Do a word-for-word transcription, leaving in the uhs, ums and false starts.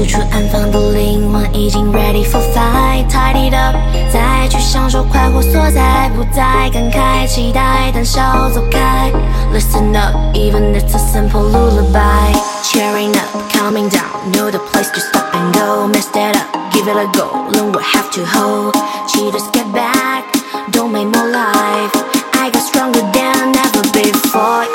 无处安放的灵魂已经 ready for fight， tied it up， 再去享受快活所在，不再感慨期待，胆小走开。Listen up, even it's a simple lullaby. Cheering up, calming down, know the place to stop and go. Mess that up, give it a go, learn what have to hold. Cheaters get back, don't make more life. I got stronger than ever before.